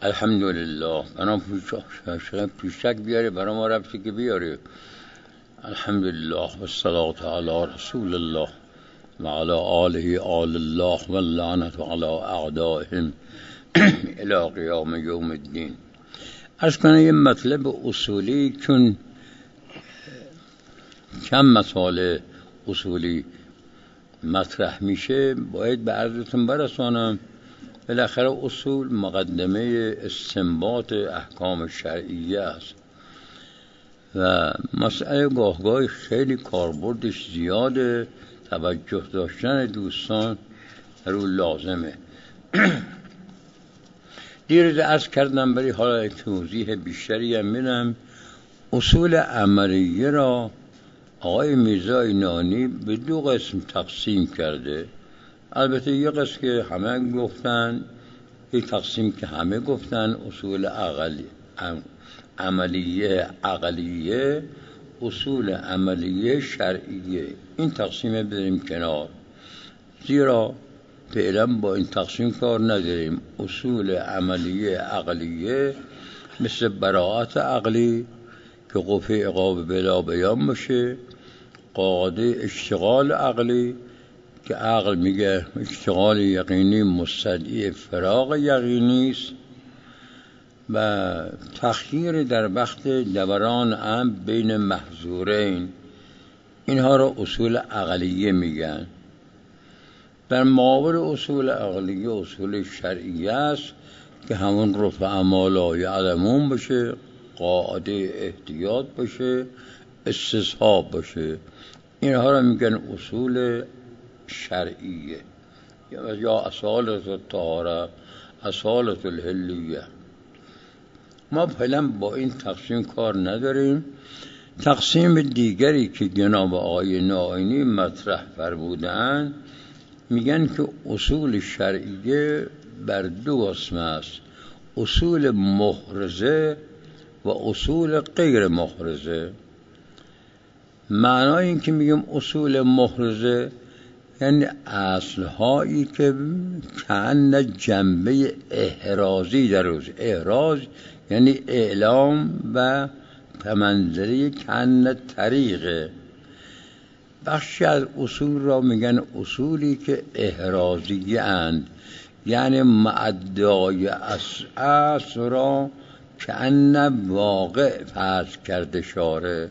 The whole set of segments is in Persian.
الحمدلله. برام پوشک بیاری، برام ما رفتی که بیاری. الحمدلله و الصلاة علی رسول الله و علی آله آل الله و اللعنة علی اعدائهم الی قیام یوم الدین. عرض کنم یه مطلب اصولی، چون چند مسئله اصولی مطرح میشه باید به عرضتون برسانم. بالاخره اصول مقدمه استنباط احکام شرعیه است و مسئله گاهگاه خیلی کاربردش زیاده، توجه داشتن دوستان رو لازمه. دیروز عرض کردم، ولی حالا توضیح بیشتری هم میدم. اصول عملیه را آقای میرزا نانی به دو قسم تقسیم کرده. البته یک قسم که همه گفتن، یک تقسیم که همه گفتن اصول عملیه عقلیه، اصول عملیه شرعیه. این تقسیم بذاریم کنار، زیرا فعلا با این تقسیم کار نداریم. اصول عملیه عقلیه مثل براءت عقلی که قفه عقاب بلا بیان باشه، قاعده اشتغال عقلی که عقل میگه اشتغال یقینی مستدعی فراغ یقینی است، و تخییر در وقت دوران امر بین محظورین. اینها را اصول عقلیه میگن. در مقابل اصول عقلیه اصول شرعیه است که همون رفع ما لا یعلمون باشه، قاعده احتیاط باشه، استصحاب باشه. اینها را میگن اصول شرعیه یا اصالت الطهاره، اصالت الحلیه. ما فعلا با این تقسیم کار نداریم. تقسیم دیگری که جناب آقای نائینی مطرح فرمودند میگن که اصول شرعیه بر دو قسم است: اصول محرزه و اصول غیر محرزه. معنای این که میگم اصول محرزه یعنی اصلهایی که کأن جنبه احرازی در روز. احراز یعنی اعلام و تمنظری کأن طریقه. بخشی از اصول را میگن اصولی که احرازی اند، یعنی معدای اصل را کأن واقع فرض کرده شاره.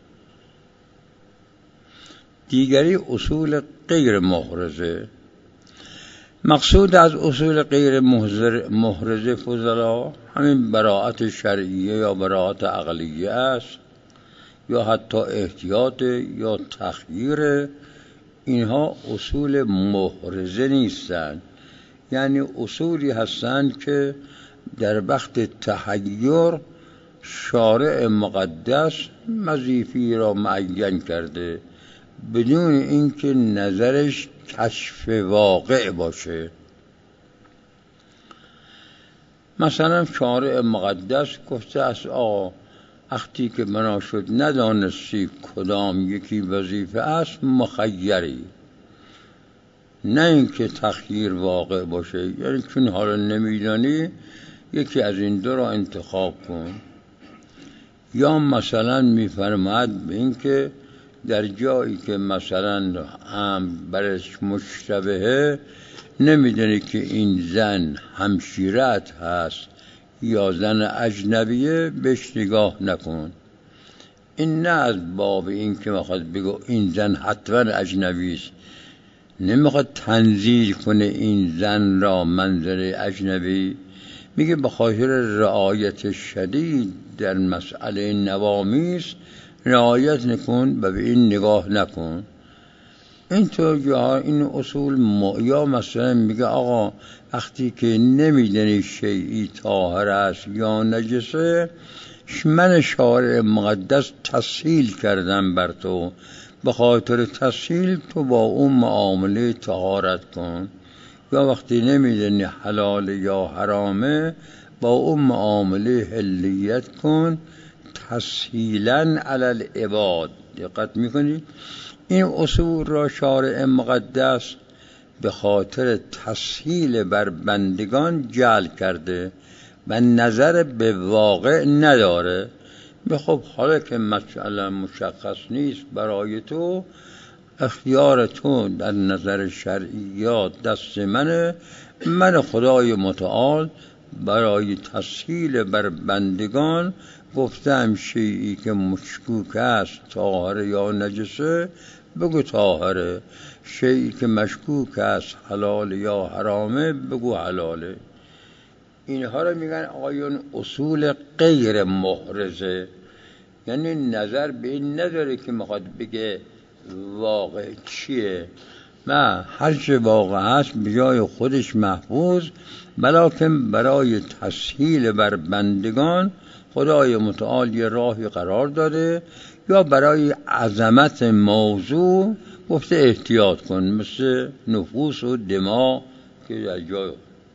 دیگری اصول غیر محرزه. مقصود از اصول غیر محرزه فضلا همین براءت شرعیه یا براءت عقلیه است، یا حتی احتیاط یا تخییر. اینها اصول محرزه نیستند، یعنی اصولی هستند که در وقت تحیر شارع مقدس وظیفی را معین کرده بدون اینکه نظرش کشف واقع باشه. مثلا شارع مقدس گفته است آقا وقتی که بنا شد ندانستی کدام یکی وظیفه است مخیری، نه اینکه تخییر واقع باشه، یعنی چون حالا نمیدانی یکی از این دو را انتخاب کن. یا مثلا میفرماید به این که در جایی که مثلا برش مشتبهه نمیدونی که این زن همشیرت هست یا زن اجنبیه، بهش نگاه نکن. این نه از باب این که میخواد بگو این زن حتما اجنبی است، نمیخواد تنزیل کنه این زن را منظر اجنبی، میگه به خاطر رعایت شدید در مسئله نوامیس رعایت نکن و به این نگاه نکن. اینطور جاها این اصول یا مثلا میگه آقا وقتی که نمیدنی شیئی طاهر است یا نجسه، من شارع مقدس تسهیل کردم بر تو، به خاطر تسهیل تو با اون معامله طهارت کن. یا وقتی نمیدنی حلال یا حرامه، با اون معامله حلیت کن تسهیلاً علی العباد. دقت میکنی؟ این اصول را شارع مقدس به خاطر تسهیل بر بندگان جعل کرده و نظر به واقع نداره. خب حالا که مسئله مشخص نیست برای تو، اختیار تو در نظر شرعیات دست منه. من خدای متعال برای تسهیل بر بندگان گفتم شیئی که مشکوک است طاهره یا نجسه بگو طاهره، شیئی که مشکوک است حلال یا حرامه بگو حلاله. اینها رو میگن آقایون اصول غیر محرزه، یعنی نظر به این نداره که میخواد بگه واقع چیه، نه، هر چه واقع هست به جای خودش محفوظ، بلکه برای تسهیل بر بندگان خدای متعال یه راهی قرار داده، یا برای عظمت موضوع گفته احتیاط کن، مثل نفوس و دماغ که در جای.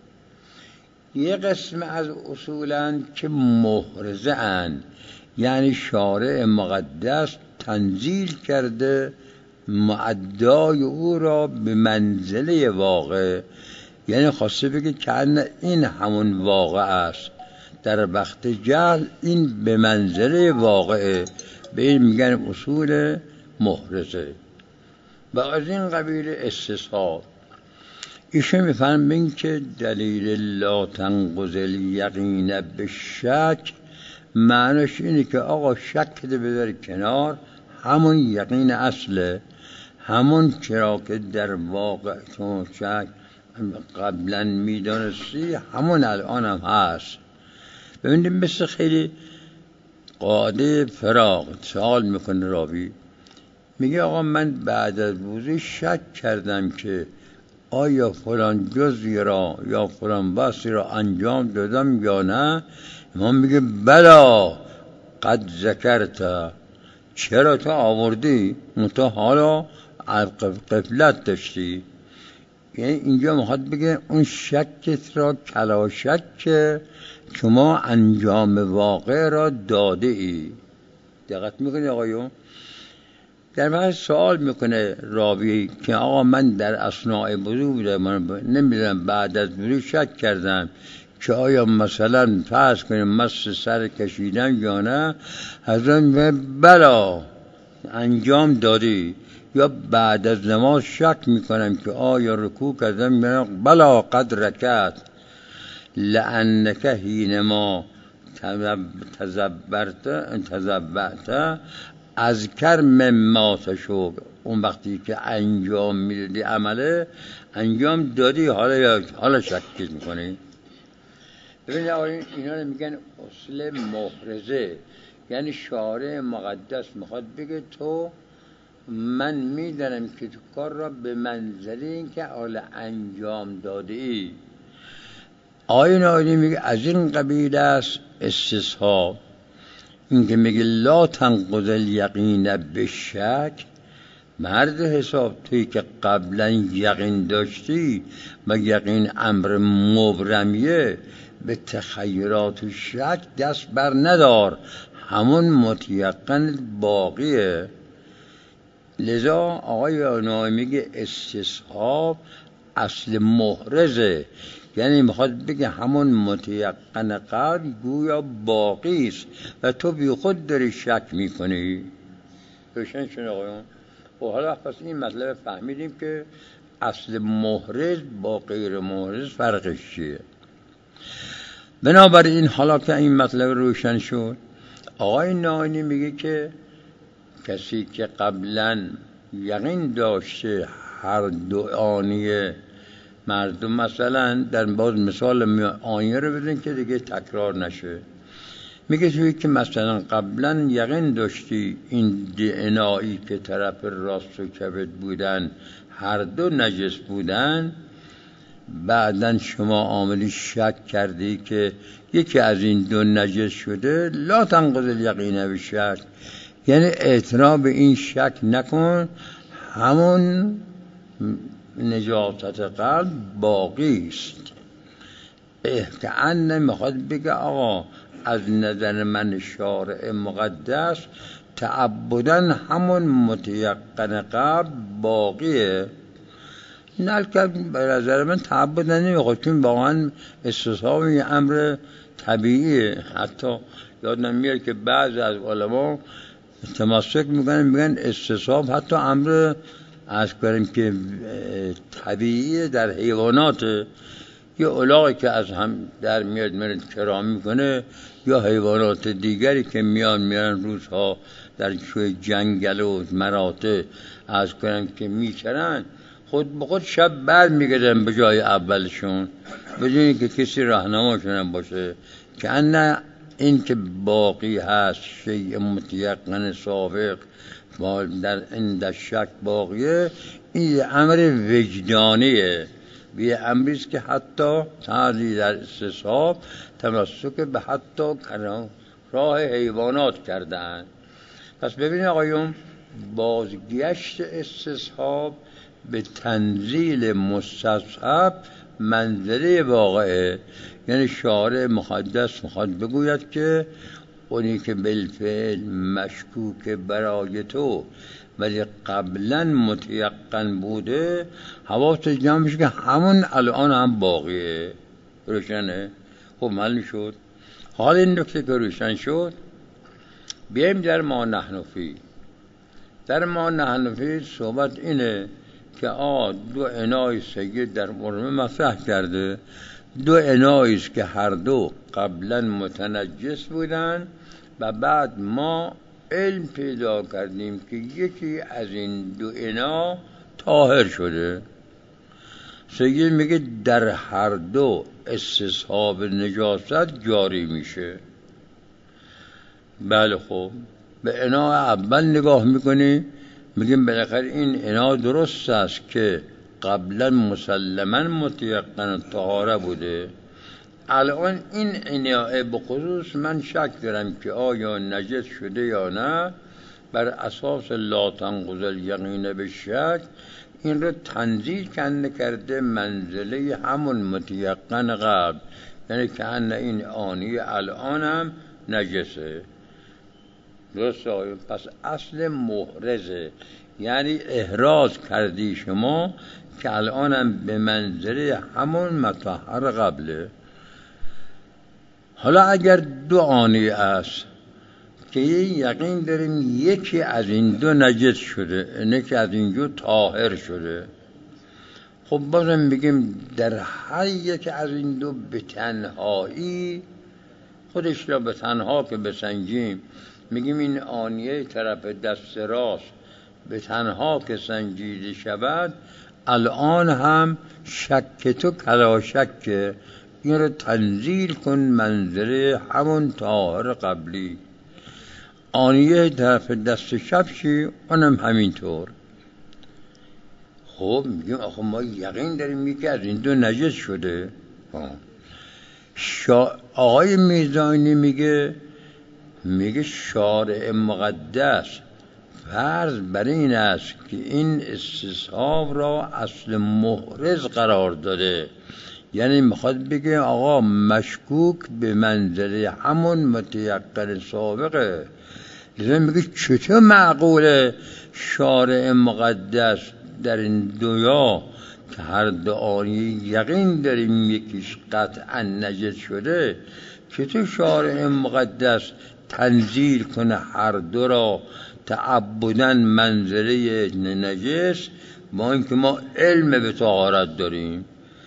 یه قسم از اصولن که محرزه اند، یعنی شارع مقدس تنزیل کرده معدای او را به منزله واقع، یعنی خواسته بگه که این همون واقع است، در وقت جهل این به منزله واقعه، به این میگن اصول محرزه. و از این قبیل استصحاب ایشون میفهمین که دلیل لا تنقض الیقین بالشک معنیش اینه که آقا شک ده بذار کنار، همون یقین اصله، همون چرا که در واقع تو شک قبلا میدانستی همون الان هم هست. ببینید مثل خیلی قاعده فراغ سوال میکنه راوی، میگه آقا من بعد از وضو شک کردم که آیا فلان جزئی را یا فلان بحثی را انجام دادم یا نه. امام میگه بلا قد ذکرت، چرا تو آوردی منتها حالا غفلت داشتی. یعنی اینجا میخواد بگه اون شکت را کلا شک شما انجام واقع را داده ای. دقت میکنی آقایون؟ در واقع سوال میکنه راوی که آقا من در اثناء وضو بودم، نمیدونم بعد از وضو شک کردم که آیا مثلا فرض کنیم مس سر کشیدم یا نه. حضرت میگه بلا انجام دادی. یا بعد از نماز شک میکنم که آیا رکوع کردم یا نه. بلا قد رکعت لانک حینما تذبرت اذکر مما تشوق، اون وقتی که انجام میدادی عمله انجام دادی حالا شک میکنی. ببینید اینا رو میگن اصل محرزه، یعنی شارع مقدس میخواد بگه تو من میدانم که تو کار را به منزله این که حالا انجام داده ای. آیین آیین میگه از این قبیل است استصحاب، این که میگه لا تنقض الیقین بالشک. مرد حساب توی که قبلا یقین داشتی و یقین امر مبرمیه، به تخیرات و شک دست بر ندار، همون متیقن باقیه. لذا آقای نامی میگه استصحاب اصل محرزه، یعنی میخواد بگه همون متیقن قبل گویا باقی است و تو بی خود داری شک میکنی. روشن شد آقایون؟ و حالا پس این مطلب فهمیدیم که اصل محرز با غیر محرز فرقش چیه. بنابراین حالا که این مطلب روشن شد، آقای ناینی میگه که کسی که قبلا یقین داشته هر دو آنیه مردم، مثلا در باز مثال آیه رو بدین که دیگه تکرار نشه، میگه توی که مثلا قبلا یقین داشتی این انایی که طرف راست و کبد بودن هر دو نجس بودن، بعدن شما آمدی شک کردی که یکی از این دو نجس شده، لا تنقض الیقین بالشک، یعنی اعتراف به این شک نکن، همون نجاست قلب باقی است. احتعان نمیخواد بگه آقا از نظر من شارع مقدس تعبدن همون متیقن قلب باقیه. نه که به نظر من تعبدن نمیخواد، چون واقعا استصحاب یه امر طبیعیه. حتی یادم میاد که بعضی از علما تمسک میگن استصحاب حتی امر از کنیم که طبیعیه در حیوانات. یه الاغی که از هم در میاد میرد کرام میکنه، یا حیوانات دیگری که میان روزها در شوی جنگل و مراتع از کنم که میچرن، خود به خود شب بر میگردن به جای اولشون بدون که کسی راهنماشون باشه. که ان این که باقی هست شیء متیقن سابق در این شک باقیه، این امر وجدانیه، یه امریست که حتی تعدی در استصحاب تمسک به حتی راه حیوانات کردن. پس ببینید آقایون، بازگشت استصحاب به تنزیل مستصحب منزله واقعه. یعنی شارع مقدس میخواد بگوید که اونی که بالفعل مشکوک برای تو ولی قبلا متیقن بوده، حواست جمع میشه که همون الان هم باقیه. روشنه؟ خب معلوم شد. حال این نکته که روشن شد، بیایم در ما نحن فی. در ما نحن فی صحبت اینه که دو انای سید در مرمه مطرح کرده، دو اناییست که هر دو قبلا متنجس بودن و بعد ما علم پیدا کردیم که یکی از این دو انا طاهر شده. سید میگه در هر دو استصحاب نجاست جاری میشه. بله، خب به انا اول نگاه میکنی، میگیم بالاخره این انا درست است که قبلا مسلما متیقن طهاره بوده. الان این انا به خصوص من شک دارم که آیا نجس شده یا نه. بر اساس لا تنقض الیقین به شک این رو تنزیل کرده منزله همون متیقن قبل، یعنی که ان این آنی الان هم نجسه. درست آقایون؟ پس اصل محرزه، یعنی احراز کردی شما که الان هم به منزله همون مطهر قبله. حالا اگر دو آنی است که یقین داریم یکی از این دو نجس شده، یکی از این دو طاهر شده، خب بازم بگیم در هر یکی از این دو به تنهایی، خودش را به تنها که بسنجیم، میگیم این آنیه طرف دست راست به تنها که سنجیده شود، الان هم شک تو کلا شکه، این رو تنزیل کن منزله همون طاهر قبلی. آنیه طرف دست چپ چی؟ اونم همینطور. خب میگیم آخه ما یقین داریم یکی از این دو نجس شده. آقای میزانی میگه شارع مقدس فرض بر این است که این استصحاب را اصل محرز قرار داده، یعنی میخواد بگه آقا مشکوک به منزله همون متیقن سابقه. لذا میگه چطور معقوله شارع مقدس در این دویا که هر دو آنی یقین داریم یکیش قطعا نجس شده، چطور شارع مقدس تنزیل کنه هر دو را تعبداً منزله نجس، با اینکه ما علم به طهارت داریم.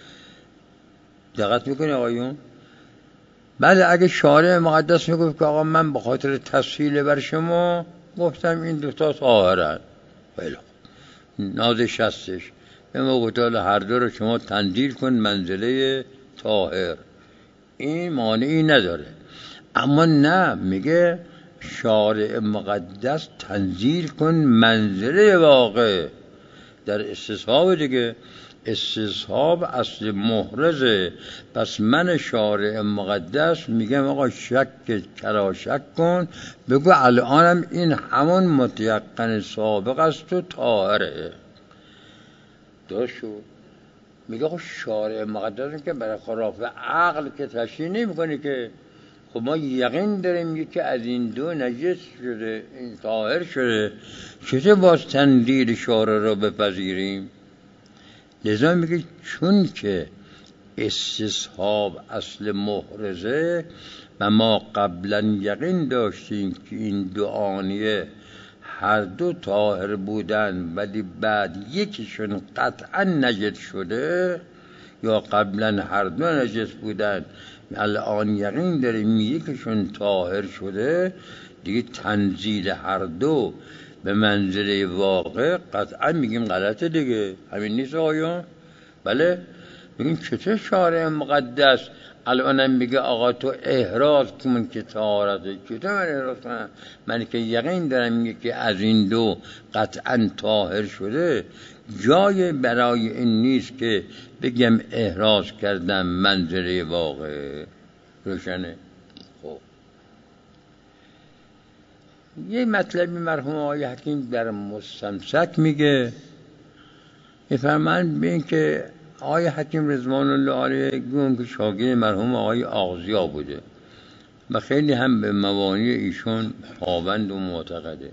دقت میکنی آقایون؟ بله، اگه شارع مقدس میگفت که آقا من به خاطر تسهیل بر شما گفتم این دوتا طاهرن، بله نازش هستش، اما گفتال هر دو رو شما تنزیل کن منزله طاهر، این مانعی نداره. اما نه، میگه شارع مقدس تنزیل کن منزله واقع در استصحاب دیگه. استصحاب اصل محرزه. پس من شارع مقدس میگم آقا شک کلا شک کن، بگو الانم این همون متیقن سابق است و طاهره. درست شد؟ میگه آقا شارع مقدس که برای خلاف عقل که تشریح نمی‌کنی که، خب ما یقین داریم یکی از این دو نجس شده، این طاهر شده، چطور باز تنزیل شارع را بپذیریم؟ لذا میگه چون که استصحاب اصل محرزه و ما قبلا یقین داشتیم که این دو آنیه هر دو طاهر بودن ولی بعد یکیشون قطعا نجس شده، یا قبلا هر دو نجس بودن الان یقین داریم یکیشون طاهر شده، دیگه تنزیل هر دو به منزله واقع قطعا میگیم غلطه دیگه. همین نیست آقایون؟ بله. میگیم چطور شارع مقدس الانم میگه آقا تو احراز کن که طهارته؟ چطور من احراز کنم؟ من که یقین دارم میگه که از این دو قطعا طاهر شده. جای برای این نیست که بگم احراز کردم منزله واقع. روشنه؟ خب یه مطلبی مرحوم آقای حکیم در مستمسک میگه، میفرمایند به این که آقای حکیم رضوان الله علیه گویم که شاگرد مرحوم آقای آغزیا بوده و خیلی هم به مبانی ایشون پابند و معتقده.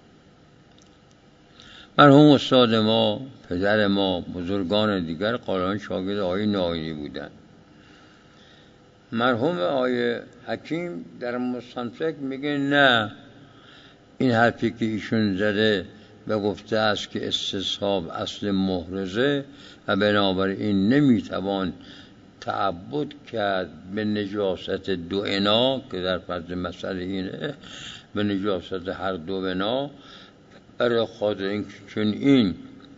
مرحوم استاد ما، پدر ما، بزرگان دیگر قالان شاگرد آقای ناینی بودن. مرحوم آقای حکیم در مستمسک میگه نه، این حرفی که ایشون زده و گفته است که استصحاب اصل محرزه و بنابراین نمیتوان تعبد کرد به نجاست دو انا، که در فرض مسئله اینه به نجاست هر دو انا، برای خاطر اینکه چون این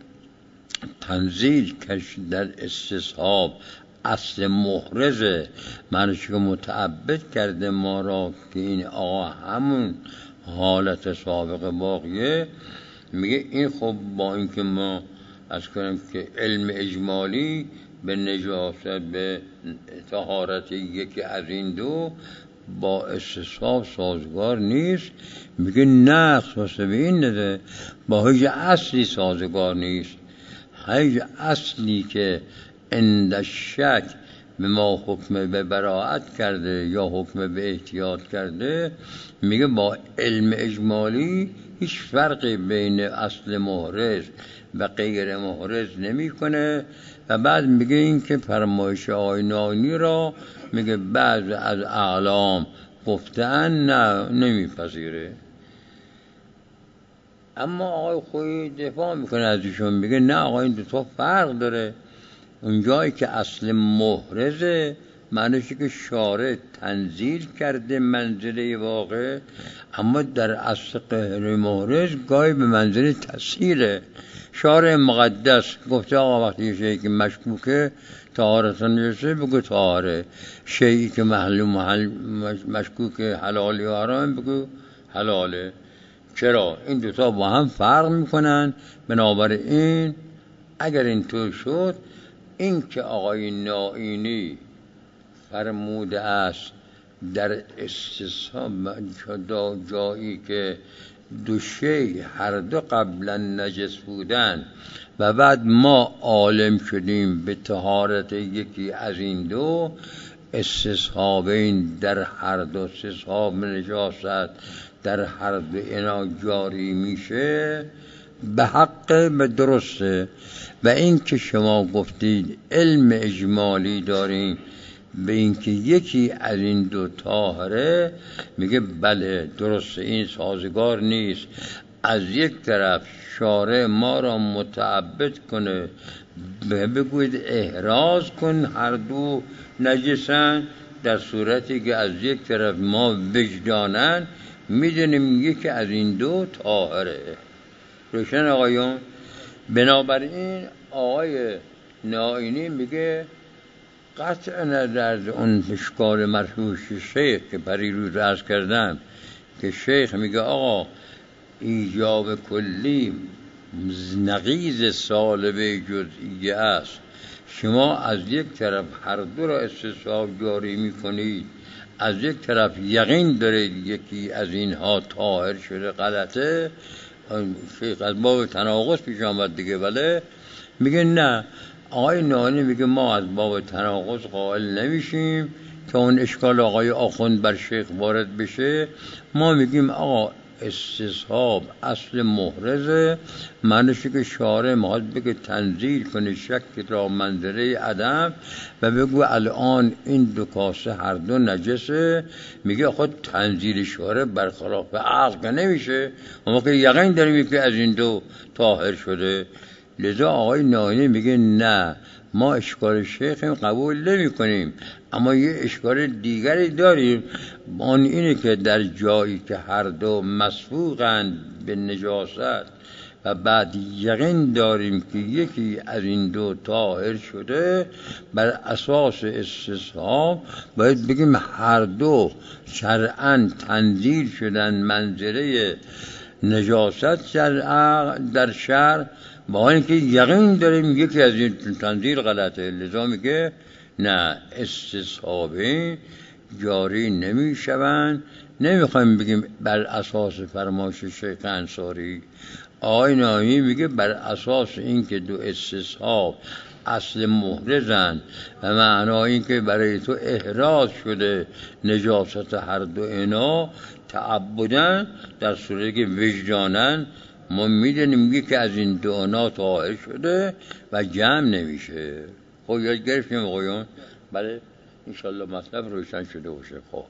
تنزیل کش در استصحاب اصل محرزه، معنیش که متعبد کرده ما را که این آقا همون حالت سابق باقیه. میگه این خب با اینکه ما از کنیم که علم اجمالی به نجاست به طهارت یکی از این دو با استصحاب سازگار نیست. میگه نه، خصوص به این نده با هیچ اصلی سازگار نیست. هیچ اصلی که اند شک به ما حکم به براعت کرده یا حکم به احتیاط کرده، میگه با علم اجمالی هیچ فرقی بین اصل محرز و غیر محرز نمی کنه. و بعد میگه این که فرمایش آقای ناینی را میگه بعض از اعلام گفتن نه نمیپذیره. اما آقای خویی دفاع میکنه از ایشون، میگه نه آقا این دو تا فرق داره. اونجایی که اصل محرزه معنیشه که شارع تنزیل کرده منزله واقع، اما در اصل غیر محرز گاهی به منزله تسهیله. شارع مقدس گفته آقا وقتی شیعی که مشکوکه طهارت نجسه بگو طهاره، شیعی که مشکوک حلالی و حرام بگو حلاله. چرا؟ این دوتا با هم فرق میکنن. بنابراین اگر اینطور شد، این که آقای ناینی فرموده است در استصحاب جایی که دو شی هر دو قبلا نجس بودن و بعد ما عالم شدیم به طهارت یکی از این دو، استصحابین در هر دو استصحاب نجاست در هر دو اینا جاری میشه، به حق به درسته. و این که شما گفتید علم اجمالی داریم به این که یکی از این دو طاهره، میگه بله درسته، این سازگار نیست. از یک طرف شارع ما را متعبد کنه بگوید احراز کن هر دو نجسن، در صورتی که از یک طرف ما وجدانن میدونیم یکی از این دو طاهره. روشن آقایون؟ بنابراین آقای ناینی میگه قطع نظر اون اشکال مرحوم شیخ که پریروز عرض کردم که شیخ میگه آقا ایجاب کلی نقیض سالبه جزئیه است. شما از یک طرف هر دو را استصحاب جاری میکنید، از یک طرف یقین دارید یکی از اینها طاهر شده، غلطه. شیخ از باب تناقض پیش آمد دیگه. بله. میگه نه، آقای ناینی میگه ما از باب تناقض قائل نمیشیم که اون اشکال آقای آخوند بر شیخ وارد بشه. ما میگیم آقا استصحاب اصل محرزه، معنیشه که شارع میخواد بگه تنزیل کنه شک را منظره عدم و بگو الان این دو کاسه هر دو نجسه. میگه خود تنزیل شارع برخلاف عقل که نمیشه، اما که یقین داریم که از این دو طاهر شده. لذا آقای ناینی میگه نه، ما اشکال شیخ قبول نمی کنیم، اما یه اشکال دیگری داریم، آن اینه که در جایی که هر دو مسبوقند به نجاست و بعد یقین داریم که یکی از این دو طاهر شده، بر اساس استصحاب باید بگیم هر دو شرعاً تنزیل شدن منزله نجاست در شرع، با اینکه یقین داریم یکی از این تنزیل غلطه. لذا میگه نه، استصحابی جاری نمی شوند. نمیخوایم بگیم بر اساس فرمایش شیخ انصاری. آقای ناینی میگه بر اساس اینکه دو استصحاب اصل محرزن و معنای این که برای تو احراز شده نجاست هر دو اینا تعبدن، در صورتی که وجدانن ما میدونیم که از این دو اینا طاهر شده و جمع نمیشه. خب یاد گرفتیم آقایون؟ بله انشالله مطلب روشن شده باشه. خب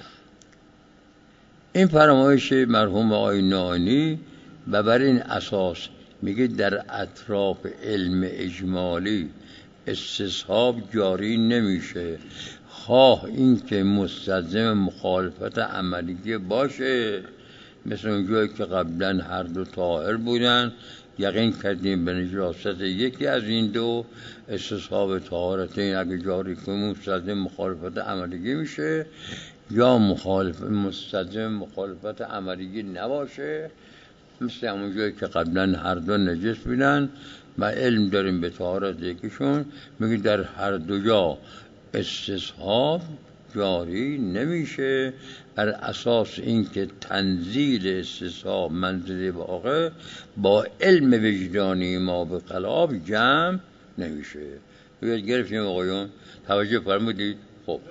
این فرمایش مرحوم آقای ناینی و بر این اساس میگه در اطراف علم اجمالی استصحاب جاری نمیشه، خواه این که مستلزم مخالفت عملیه باشه، مثل اونجایی که قبلا هر دو طاهر بودن، یقین کردیم به نجاست یکی از این دو، استصحاب طهارتین اگه جاری کنیم مستلزم مخالفت عملیه میشه، یا مستلزم مخالفت عملیه نباشه، مثل همون جایی که قبلا هر دو نجس بودن و علم داریم به طهارت یکیشون، میگه در هر دو جا استصحاب جاری نمیشه، بر اساس اینکه تنزیل استصحاب منزله واقع با علم وجدانی ما به خلاف جمع نمیشه. یاد گرفتیم آقایون؟ توجه فرمودید؟ خب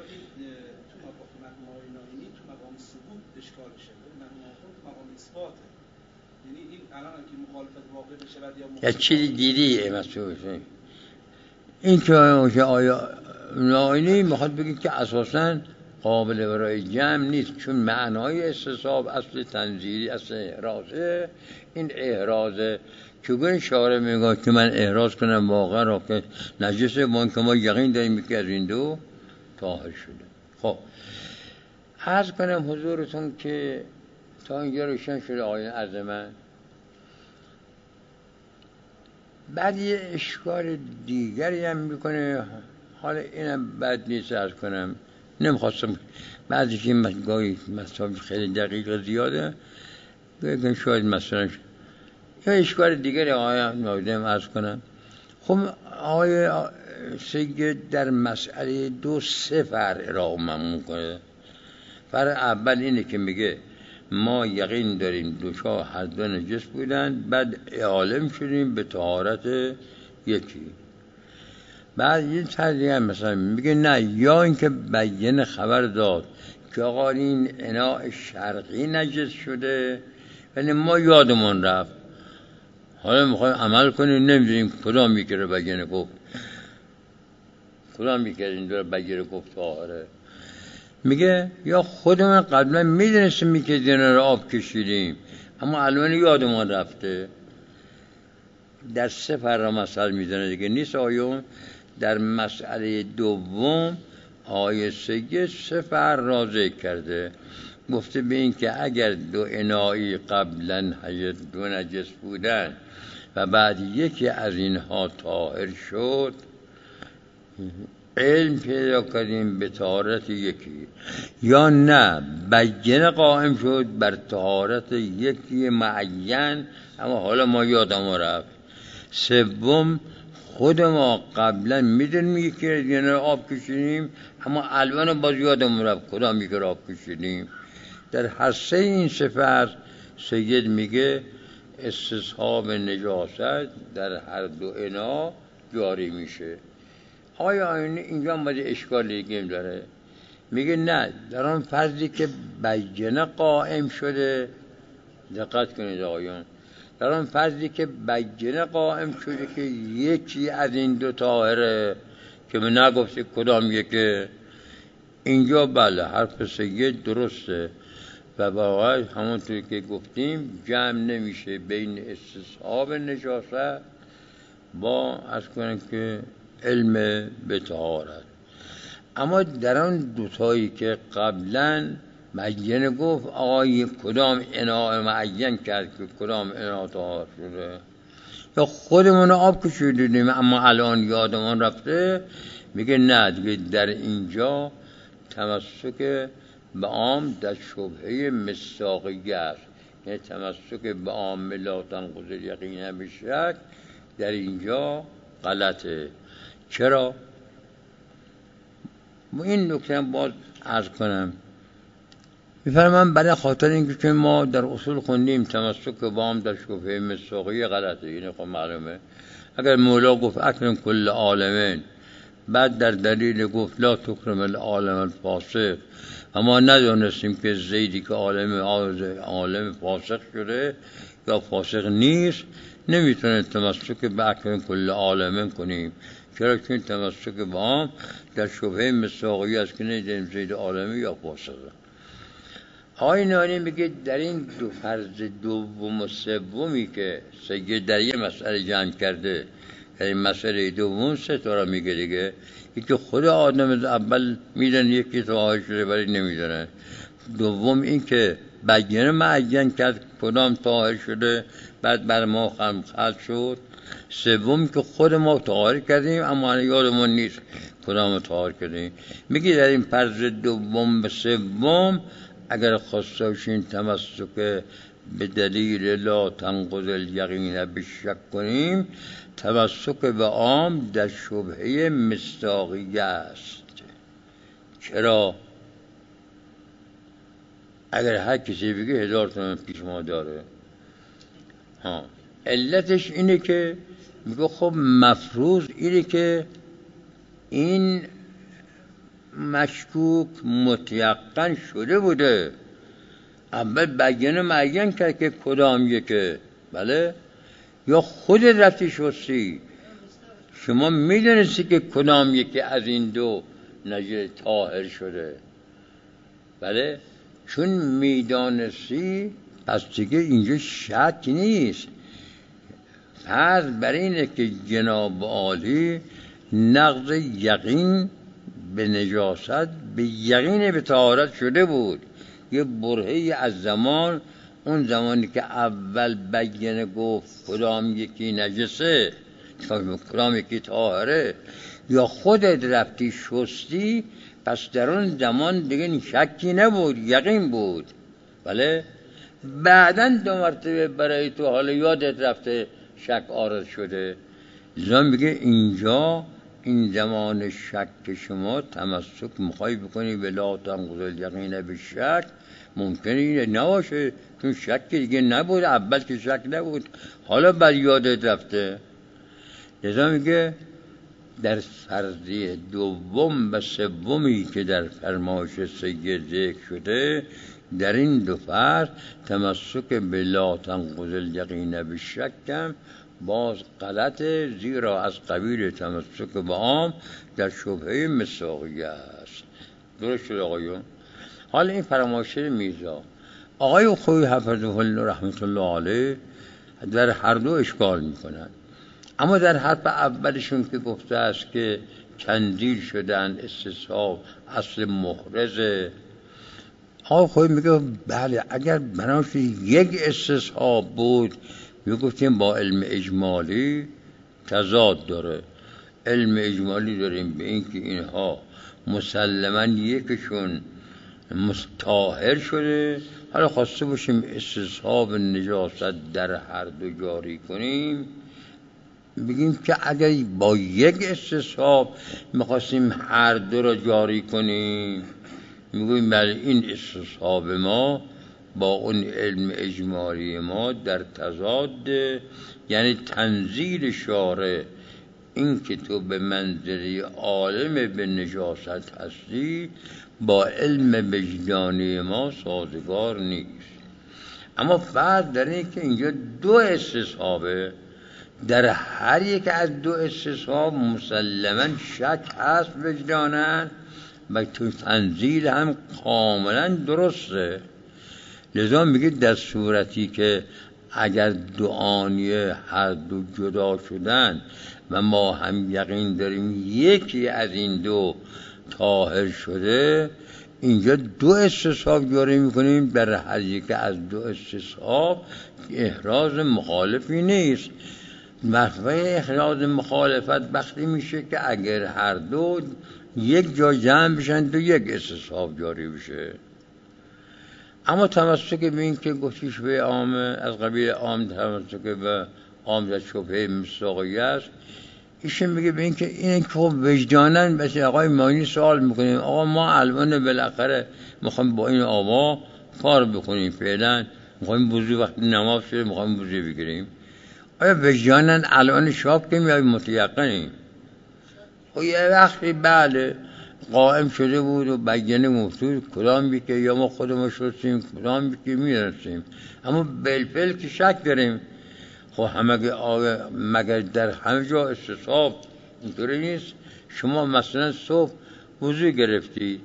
یا چیزی دیدی مسئول این که آیا ناینی میخواد بگه که اساساً قابل برای جمع نیست، چون معنای استصحاب اصل تنزیلی اصل احرازه. این احرازه که بگه شارع میگه که من احراز کنم واقعا را که نجسه، با که ما یقین داریم که از این دو طاهر شده. خب عرض کنم حضورتون که تا اینجا روشن شده آیه عرض من. بعد یه اشکال دیگری هم میکنه، حالا اینم بد نیست عرض کنم، نمیخواستم بعضی که گاهی مسائل خیلی دقیق زیاده بگم شاید مثلا یه اشکال دیگری آقای ناظم عرض کنم. خب آقای سید در مسئله دو سه فرع را ممنون کنه. فرع اول اینه که میگه ما یقین داریم دوشا هر دو نجس بودن، بعد عالم شدیم به طهارت یکی. بعد یه چیزی هم مثلا میگه نه، یا اینکه بیان خبر داد که آقا این اناء شرقی نجس شده ولی ما یادمون رفت، حالا میخوایم عمل کنیم نمیدونیم کدام میکره بیان گفت، کدام میکره این داره بیان گفت طاهره. میگه یا خودمون قبلا میدونستیم که دینا رو آب کشیدیم اما الان یادمون رفته. در سه فرع مسئله میزنه دیگه نیست آیون. در مسئله دوم آیه سید سه فرع را ذکر کرده، گفته به این که اگر دو انایی قبلا دو نجس بودن و بعد یکی از اینها طاهر شد، علم پیدا کردیم به طهارت یکی، یا نه بیان قائم شد بر طهارت یکی معین اما حالا ما یادم رفت. سوم خود ما قبلا میدونیم یکی دیگه آب کشیدیم اما الان باز یادم رفت کدام یکی آب کشیدیم. در هر سه این صفت سید میگه استصحاب نجاست در هر دو اینا جاری میشه. آیا اینجا ماده اشکال دیگه داره؟ میگه نه، در آن فرضی که بیانه قائم شده دقت کنید آقایان، در آن فرضی که بیانه قائم شده که یکی از این دو طاهره که من نگفته کدام یکه، اینجا بله حرف سید درسته و واقعا همونطور که گفتیم جمع نمیشه بین استصحاب نجاست با از کنم که علم به طهارت. اما در آن دوتایی که قبلا بیانه گفت آقای کدام اناء معین کرد که کدام اناء طهار شده، یا خودمون آب کشیدیم اما الان یادمون رفته، میگه نه دیگه در اینجا تمسک به عام در شبهه مصداقیه است، یعنی تمسک به عام لا تنقض الیقین بالشک در اینجا غلطه. چرا؟ این نکته باز عرض کنم، میفرمم برای خاطر اینکه ما در اصول خوندیم تمسک به عام در شبهه مصداقیه غلطه. این خب معلومه اگر مولا گفت اکرم کل عالمین، بعد در دلیل گفت لا تکرم العالم الفاسق، اما ندانستیم که زیدی که عالم فاسق شده یا فاسق نیست، نمیتونه تمسک به اکرم کل عالمین کنیم. چرا؟ چون تمسک به عام در شبهه مصداقیه است که ندانیم زید عالمی یا فاسقه. آقای نانی میگه در این دو فرض دوم و سومی که سید در یه مسئله جمع کرده، در این مسئله دوم سه تا را میگه دیگه، یکی خود آدم از اول میدن یکی طاهر شده ولی نمیدونن، دوم این که بیانه معین کرد کدام طاهر شده بعد بر ما خلق شد، سوم که خود ما طاهر کردیم اما یادمون نیست کدام طاهر کردیم. میگه در این فرض دوم و سوم اگر خواسته باشین تمسک به دلیل لا تنقض الیقین بالشک کنیم، تمسک به عام در شبهه مصداقیه است. چرا؟ اگر هر کسی بگه 1000 تومن پیش ما داره. علتش اینه که میگه خب مفروض اینه که این مشکوک متیقن شده بوده، اول بیانه معین کرد که کدام یکه، بله، یا خود رفتی شستی شما میدونستی که کدام یکی از این دو نجس طاهر شده، بله، چون میدانستی پس دیگه اینجا شک نیست. فرض بر اینه که جناب عالی نقض یقین به نجاست به یقین به طهارت شده بود. یه برهه‌ای از زمان، اون زمانی که اول بیانه گفت کدام یکی نجسه کدام یکی طاهره، یا خودت رفتی شستی، پس در اون زمان دیگه شکی نبود، یقین بود، بله. بعدن 2 مرتبه برای تو حالا یادت رفته شک عارض شده، لذا میگه اینجا این زمان شک شما تمسک میخوای بکنی به لا تنقض الیقین بالشک، ممکنه این نباشه چون شک دیگه نبود، اول که شک نبود حالا بر یادت رفته. لذا میگه در فرضیه دوم و سومی که در فرمایش سید ذکر شده، در این دو فرض تمسک به لا تنقض الیقین بالشک هم باز غلطه، زیرا از قبیل تمسک به عام در شبهه مصداقیه است. درست شد آقایون؟ حالا این فرمایش میرزا آقای خوی حفظه الله رحمت الله علیه در هر دو اشکال میکنند، اما در حرف اولشون که گفته است که تنزیل شدن استصحاب اصل محرزه، آقای خوی میگه بله اگر بناش یک استصحاب بود میگفتیم با علم اجمالی تضاد داره. علم اجمالی داریم به این که اینها مسلماً یکشون طاهر شده، حالا خواسته باشیم استصحاب نجاست در هر دو جاری کنیم، بگیم که اگر با یک استصحاب میخواستیم هر دو را جاری کنیم، میگویم بله این استصحاب ما با اون علم اجمالی ما در تضاد، یعنی تنزیل شارع این که تو به منزله عالم به نجاست هستی با علم وجدانی ما سازگار نیست. اما فرض در این که اینجا دو استصحابه، در هر یک از دو استصحاب مسلما شک هست وجدانن و تو تنزیل هم کاملا درسته. لذا میگه در صورتی که اگر دو آنیه هر دو جدا شدن و ما هم یقین داریم یکی از این دو طاهر شده، اینجا دو استصحاب جاری میکنیم. در هر یک از دو استصحاب احراز مخالفی نیست. مفهوم احراز مخالفت وقتی میشه که اگر هر دو یک جا جمع بشن تو یک استصحاب جاری بشه. اما تمسک به این که گفتی شبه عام از قبیل عام، تمسک به عام در شبه مصداقی است، ایشون میگه به این که این که خب وجدانن مثل آقای مانی سوال میکنیم آقا ما الان بالاخره میخوایم با این آقا کار بکنیم، فعلا میخوایم وضو وقتی نماز شده میخوایم وضو بگیریم، آیا وجدانن الان شاک کنیم یا متیقنیم؟ خب یه وقتی بله قائم شده بود و بیانه مفتود کدام بی که یا ما خودمون شدیم کدام بی که میرسیم، اما بالفعل که شک داریم. خب مگر در همه جا استصحاب اینطوری نیست؟ شما مثلا صبح وضو گرفتی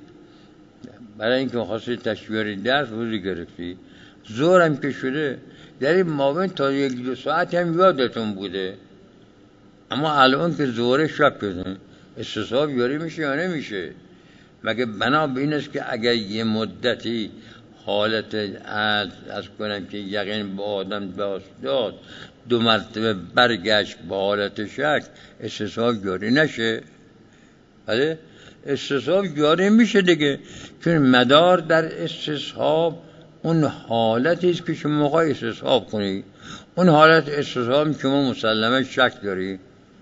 برای اینکه خواستی تشویری درس وضو گرفتی، ظهر هم که شده در این مابین تا یک دو ساعت هم یادتون بوده، اما الان که ظهر شک کنه استصحاب یاری میشه یا نمیشه؟ مگه بنا به این است که اگر یه مدتی حالت از کنم که یقین با آدم داشت داد دو مرتبه برگشت با حالت شک، استصحاب جاری نشه؟ بله استصحاب جاری میشه دیگه، چون مدار در استصحاب اون حالتی است که شما موقع استصحاب کنی، اون حالت استصحاب که ما مسلما شک داری.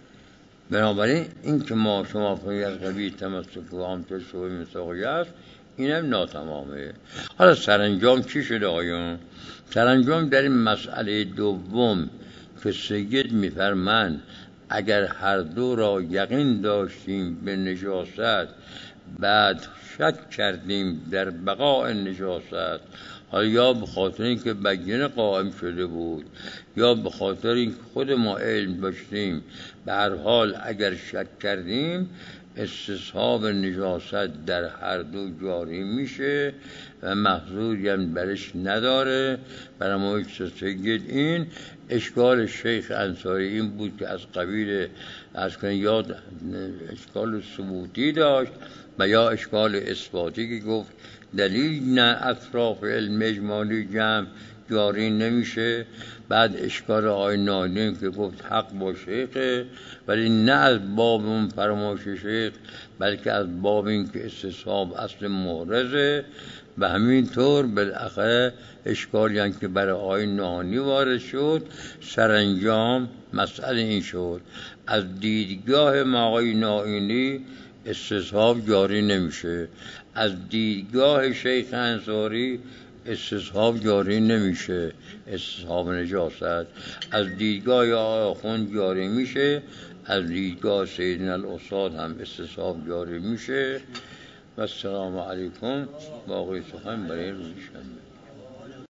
بنابراین این که ما شما کنید از قبیل تمسک و همطور شبه مصداقی است، اینم ناتمامه. حالا سرانجام چی شده آیون؟ سرانجام در این مسئله دوم که سید میفرمند اگر هر دو را یقین داشتیم به نجاست بعد شک کردیم در بقاء نجاست، حالا یا به خاطر اینکه بیانه قائم شده بود یا به خاطر اینکه خود ما علم داشتیم، به هر حال اگر شک کردیم استصحاب نجاست در هر دو جاری میشه و محظوری هم برش نداره. برای ما سید این اشکال شیخ انصاری این بود که از قبیل از کنه یا اشکال ثبوتی داشت و یا اشکال اثباتی که گفت دلیل نه اطراف علم اجمالی جمع جاری نمیشه. بعد اشکال آقای نادم که گفت حق با شیخه، ولی نه از باب اون فرمایش شیخ بلکه از باب این که استصحاب اصل محرزه. و همینطور بالاخره اشکالی هم که برای آقای نانی وارد شد، سرانجام مسئله این شد از دیدگاه ما آقای نائینی استصحاب جاری نمیشه، از دیدگاه شیخ انصاری استصحاب جاری نمیشه، استصحاب نجاست. از دیدگاه آخوند جاری میشه، از دیدگاه سیدنا الاستاد هم استصحاب جاری میشه. و السلام علیکم. باقی سخن برای روز شنبه.